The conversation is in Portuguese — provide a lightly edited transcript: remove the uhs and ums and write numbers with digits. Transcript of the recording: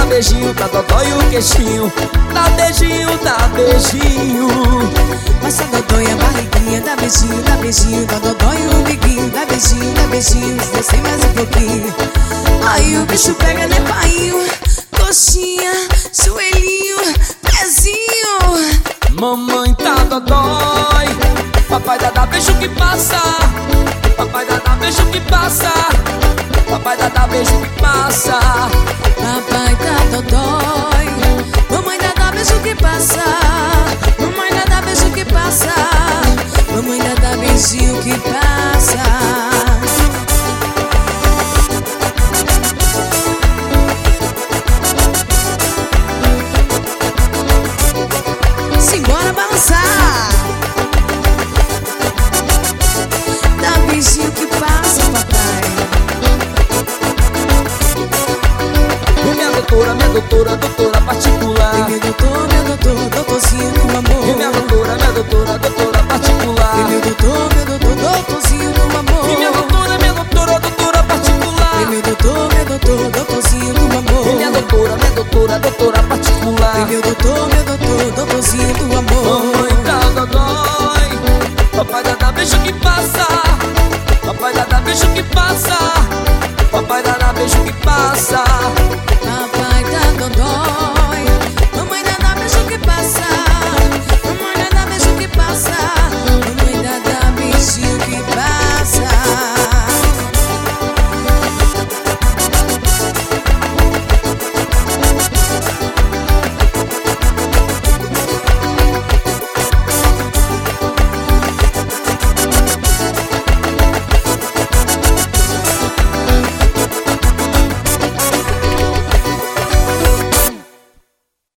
beijinho pra dodói o queixinho. Dá beijinho, dá beijinho. Massa dodói a barriguinha, dá beijinho, dá dodói o biguinho. Dá beijinho, desce mais um pouquinho. Aí o bicho pega, né, painho? Coxinha, joelhinho, pezinho. Mamãe tá dodói, papai dá beijo que passa. Papai dá beijo que passa. Papai dá beijo que passa. Papai tá dodói, mamãe dá beijo que passa. Mamãe dá beijo que passa. Mamãe dá beijinho que passa. Simbora balançar. Dá beijinho que passa, papai. Minha doutora particular. Meu doutor, doutorzinho do amor. Minha doutora particular. Meu doutor, doutorzinho do amor. Minha doutora particular. Meu doutor, doutorzinho do amor. Minha doutora particular. Meu doutor, doutorzinho do amor. Mamãe tá dodói, papai dá beijo que passa. Papai dá beijo que passa.